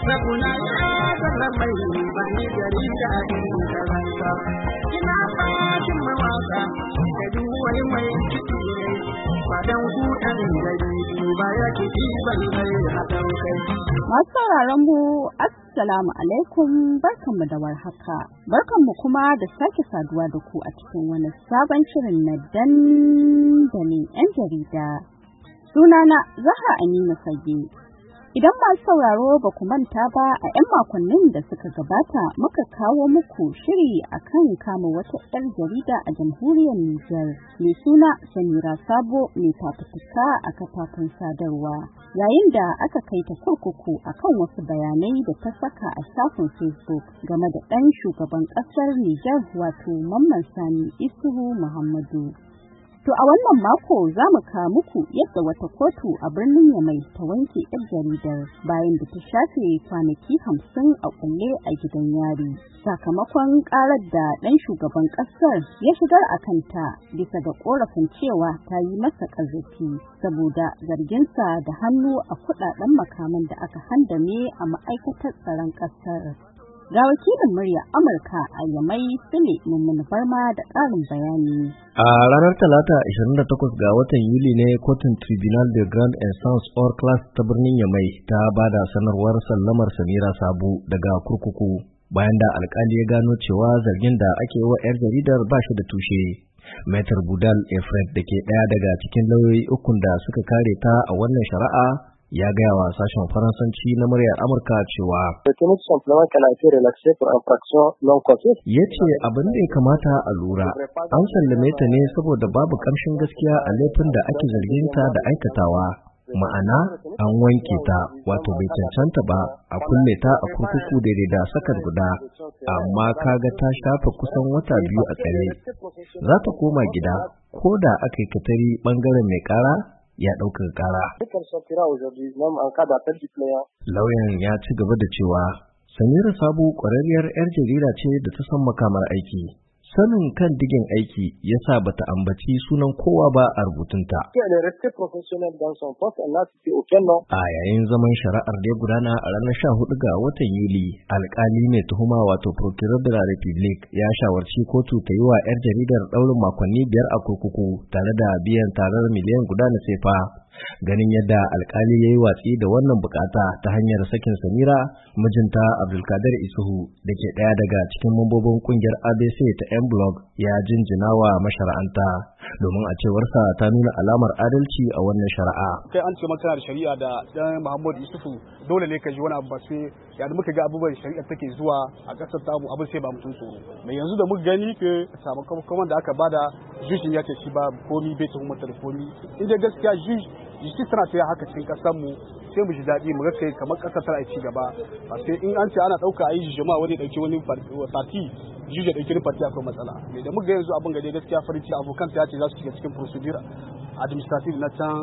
Rabuna ya zama mai bani jarida in karanta. Ina fashin mawaka da duk wani mai ciki ne. Fadan ku ɗan gari ba ya kiɗi ban zai haɗan kai. Masu sauraron mu Assalamu alaikum, barkanmu da warhaka. Barkanmu kuma da sake saduwa da ku a cikin wani sabon shirin na dandalin 'yan jarida. Sunana Zahra Aminu Fage. Idan masu sauraro ba ku manta ba, a 'yan makonnin da suka gabata muka kawo muku shiri akan kama wata 'yar jarida a jamhuriyar Nijar mai suna Samira Sabo mai fafutuka a kafafen sadarwa, yayin da aka kai ta kurkuku akan wasu bayanai da ta saka a shafin Facebook game da ɗan shugaban ƙasar Nijar wato Mamman Sani Isuhu Muhammadu. To a wannan mako za mu kawo muku yadda wata kotu a birnin Yamai ta wanke 'yar jaridar bayan da ta shafe kwanaki 50 a kulle a gidan yari sakamakon karar da ɗan shugaban ƙasar ya shigar a kanta bisa ga ƙorafin cewa ta yi masa ƙazafi saboda zarginsa da hannu a kuɗaɗen makaman da aka handame a ma'aikatar tsaron ƙasar. Ga wakilin murya Amurka a Yamai Sule Mummuni Barma da ƙarin bayani. A ranar Talata 28 ga watan Yuli ne kotun Tribunal de Grande Instance or Class ta birnin Yamai ta bada sanarwar sallamar Samira Sabo daga kurkuku bayan da alkali ya gano cewa zargin da ake wa 'yar jaridar ba shi da tushe. Maitre Budal Efred da ke ɗaya daga cikin lauyoyi ukun da suka kare ta a wannan shari'a ya gaya wa sashen Faransanci na muryar Amurka cewa ya ce abin da ya kamata a lura an sallame ta ne saboda babu ƙamshin gaskiya a laifin da ake zargin ta da aikatawa, ma'ana an wanke ta wato bai cancanta ba a kulle ta a kurkuku daidai da sakar guda, amma kaga ta shafa kusan wata 2 a tsare, za ta koma gida ko da aka yi katari ɓangaren mai ƙara ya ɗaukar ƙara. Lauyan ya ci gaba da cewa Samira Sabo ƙwararriyar 'yar jarida ce da ta san makamar aiki. Sanin kan digin aiki ya sa bata ambaci sunan kowa ba a rubutunta. A yayin zaman shari'ar da ya gudana a ranar 14 ga watan Yuli, alƙali mai tuhuma wato Procureur de la République ya shawarci kotu ta yi wa 'yar jaridar ɗaurin makonni 5 a kurkuku tare da biyan tarar miliyan guda na sefa. Ganin yadda alkali ya yi watsi da wannan bukata ta hanyar sakin Samira, mijinta Abdulkadir Isuhu da ke ɗaya daga cikin mambobin kungiyar ABC ta M-Blog ya jinjina wa mashara'anta domin a cewarsa ta nuna alamar adalci a wannan shari'a. Kai an ce maka da shari'a da dan Muhammad Isuhu dole ne ka ji wani abu ba sai ya da muka ga abubuwan shari'a take zuwa a ƙasar tamu abin sai ba mutum tsoro. Mai yanzu da muka gani ke sakamakon da aka bada jujin ya ce shi ba komi bai tuhumar da komi. Inda gaskiya jiki tana ta haka cikin kasar mu sai mu ji daɗi mu ga kai kamar kasar tana ci gaba ba sai in an ce ana ɗauka a yi jama'a wani ɗauki wani parti jiji ɗauki wani parti akwai matsala mai da muka yanzu abin gade gaskiya farin ciki abokan ta ce za su shiga cikin procedure administrative na can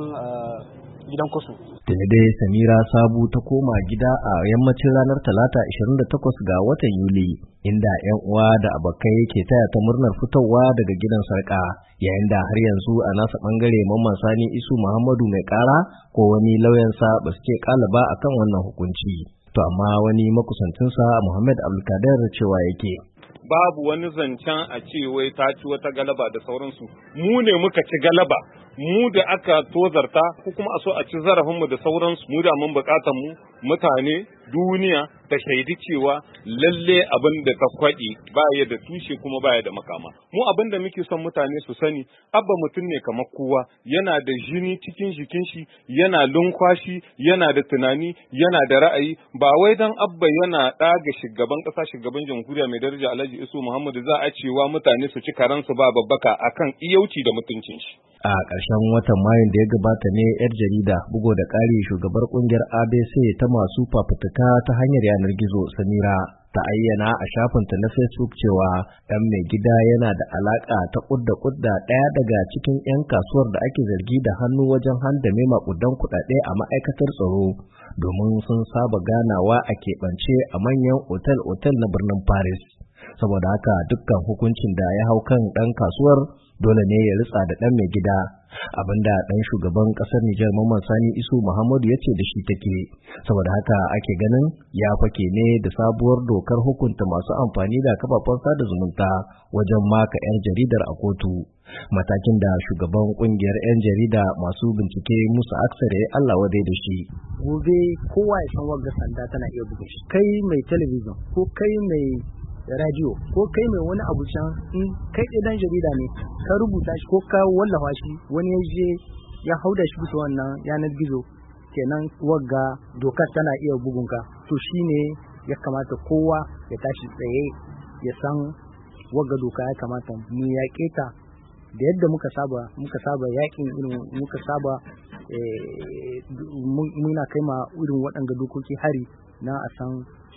gidan kwaso. Tuni dai Samira Sabu ta koma gida a yammacin ranar Talata 28 ga watan Yuli, inda 'yan uwa da abokai ke taya ta murnar fitowa daga gidan sarƙa, yayin da har yanzu a nasa ɓangare Mamman Sani Isu Muhammadu mai ƙara ko wani lauyansa ba su ce ƙalaba akan wannan hukunci. To amma wani makusancinsa Muhammad Abdulkadir cewa yake. Babu wani zancen a ce wai ta ci wata galaba da sauransu, mu ne muka ci galaba, mu da aka tozarta ko kuma a so a ci zarafinmu da sauransu, mu da mun bukatar mu mutane duniya ta shaidi cewa lalle abin da ta kwaɗi baya da tushe kuma baya da makama. Mu abin da muke son mutane su sani, abba mutum ne kamar kowa, yana da jini cikin jikin shi, yana lumfashi, yana da tunani, yana da ra'ayi, ba wai dan abba yana ɗaga shugaban ƙasa shugaban jamhuriya mai daraja Alhaji Isu Muhammadu za a cewa mutane su ci karansu ba babbaka akan iyauci da mutuncin shi. A ƙarshen watan Mayun da ya gabata ne 'yar jarida bugo da ƙari shugabar ƙungiyar ABC ta masu fafutuka ta hanyar yanar gizo Samira ta ayyana a shafinta na Facebook cewa ɗan mai gida yana da alaƙa ta ƙudda ɗaya daga cikin 'yan kasuwar da ake zargi da hannu wajen handame maƙudan kuɗaɗe a ma'aikatar tsaro domin sun saba ganawa a keɓance a manyan otal-otal na birnin Paris. Saboda haka dukkan hukuncin da ya hau kan ɗan kasuwar dole ne ya ritsa da ɗan mai gida, abinda ɗan shugaban ƙasar Nijar Mamman Sani Isu Muhammadu ya ce da shi take. Saboda haka ake ganin ya fake ne da sabuwar dokar hukunta masu amfani da kafafen sada zumunta wajen maka 'yan jaridar a kotu. Matakin da shugaban kungiyar 'yan jarida masu bincike Musa Aksar ya Allah wadai da shi. Gobe kowa ya san wagga sanda tana iya buga shi. Kai mai talabijin ko kai mai radio ko kai mai wani abu can in kai dan jarida ne ka rubuta shi ko ka wallafa shi wani ya je ya hauda shi bisa wannan yanar gizo, kenan wagga dokar tana iya bugunka. To shine ya kamata kowa ya tashi tsaye ya san wagga doka ya kamata mu yaƙe ta da yadda muka saba yakin irin muka saba muna kai ma irin waɗanda dokoki hari na a san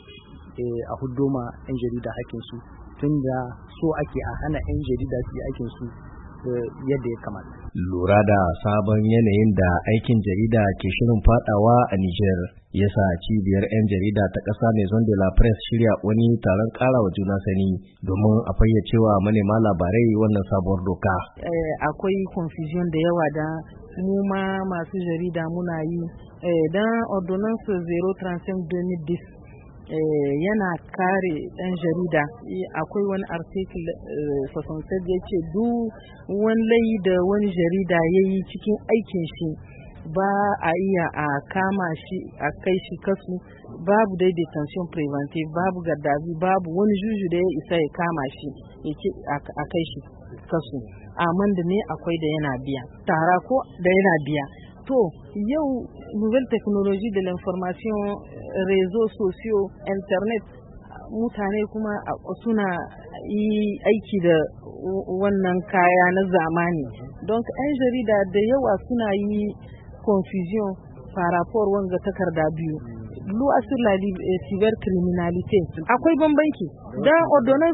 a huddo ma 'yan jarida hakinsu, tunda so ake a hana 'yan jarida su yi aikinsu yadda ya kamata. Lura da sabon yanayin da aikin jarida ke shirin fadawa a Nijar ya sa cibiyar 'yan jarida ta ƙasa Maison de la Presse shirya wani taron ƙarawa juna sani domin a fayyacewa manema labarai wannan sabuwar doka. Akwai confusion da yawa da mu ma masu jarida muna yi dan ordonnance 035/2010 yana kare ɗan jarida. Akwai wani article 67 da yake duk wani layi da wani jarida ya yi cikin aikin shi ba a iya a kama shi a kai shi kasu, babu dai detention preventive, babu gaddafi, babu wani juju da ya isa ya kama shi a kai shi kasu. Amma da ne akwai da yana biya tara ko da yana biya. To yau nouvelle technologie de l'information, réseaux sociaux, internet, mutane kuma suna yi aiki da wannan kaya na zamani. Don 'yan jarida da yawa suna yi confusion par rapport wanga takarda biyu. Loi sur la cybercriminalité akwai bambanci. Dan ordonnance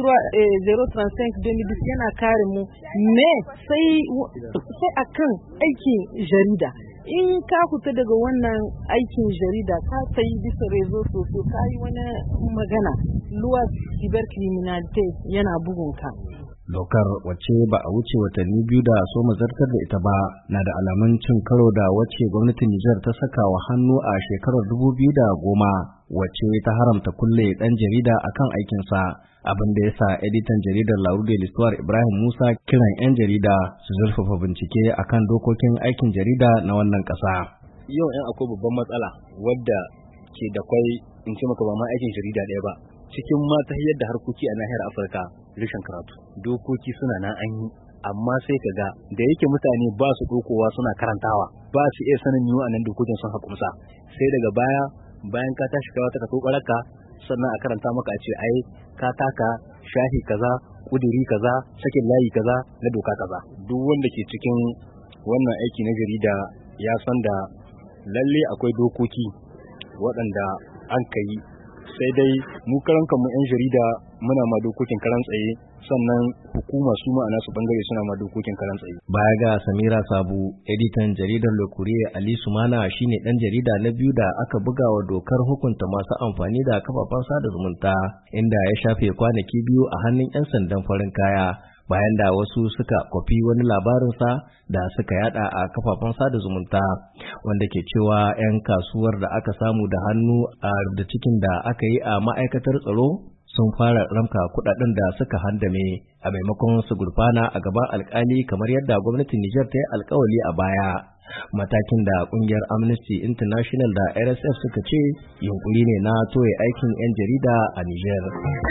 035/2010 yana kare mu me sai akan aikin jarida. In ka fita daga wannan aikin jarida ka sayi bisa rezo sosai ka yi wani magana, loi cybercriminalité yana bugunka. Dokar wacce ba a wuce watanni biyu da so mazartar da ita ba na da alamun cin karo da wacce gwamnatin Nijar ta saka wa hannu a shekarar 2010 wacce ta haramta kulle dan jarida akan aikinsa, abin da ya sa editan jaridar La Rue de l'Histoire Ibrahim Musa kiran 'yan jarida su zurfafa bincike akan dokokin aikin jarida na wannan ƙasa. Yau akwai babban matsala wadda ke da kwai in ce maka ba ma aikin jarida ɗaya ba, cikin mata yadda harkoki a nahiyar Afirka rashin karatu. Dokoki suna nan an yi, amma sai ka ga da yake mutane ba su ɗaukowa suna karantawa, ba su iya sanin yiwu a nan dokokin sun haƙumsa, sai daga bayan ka tashi kawo ta ka sannan a karanta maka a ce ai ka taka shahi kaza, kuduri kaza, sakin layi kaza na doka kaza. Duk wanda ke cikin wannan aiki na jarida ya san da lalle akwai dokoki waɗanda an kai, sai dai mu karan kanmu 'yan jarida muna ma dokokin karan tsaye, sannan hukuma su ma'ana su bangare suna ma dokokin karan tsaye. Baya ga Samira Sabu, editan jaridar Le Courrier Ali Sumana shine dan jarida na biyu da aka buga wa dokar hukunta masu amfani da kafafen sada zumunta, inda ya shafe kwanaki biyu a hannun 'yan sandan farin kaya bayan da wasu suka kwafi wani labarinsa da suka yada a kafafen sada zumunta wanda ke cewa 'yan kasuwar da aka samu da hannu a da cikin da aka yi a ma'aikatar tsaro sun fara ramka kudaden da suka handame a maimakon su gurfana a gaban alkali kamar yadda gwamnatin Nijar ta yi alkawali a baya. Matakin da kungiyar Amnesty International da RSF suka ce yunkuri ne na toye aikin 'yan jarida a Nijar.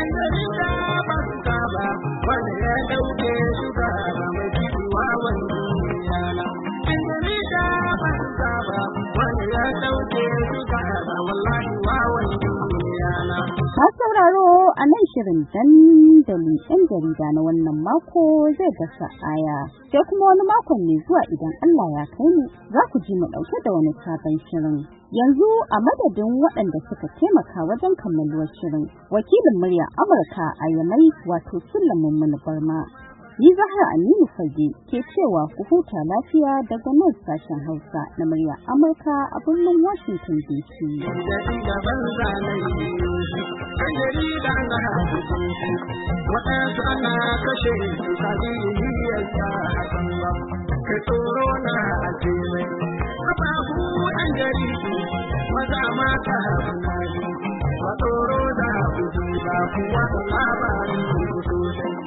sauraro a nan shirin dandalin 'yan jarida na wannan mako zai gasa aya, sai kuma wani makon mai zuwa idan Allah ya kai mu za ku ji mu ɗauke da wani sabon shirin. Yanzu a madadin waɗanda suka taimaka wajen kammaluwar shirin, wakilin murya Amurka a Yamai wato Sulaiman Mani Barma, ni Zahra Aminu Fage ke cewa ku huta lafiya daga nan sashen Hausa na murya Amurka a birnin Washington DC. Waɗansu ana kashe su ta hannari, ba tsoro da kuji ba kuwa labarin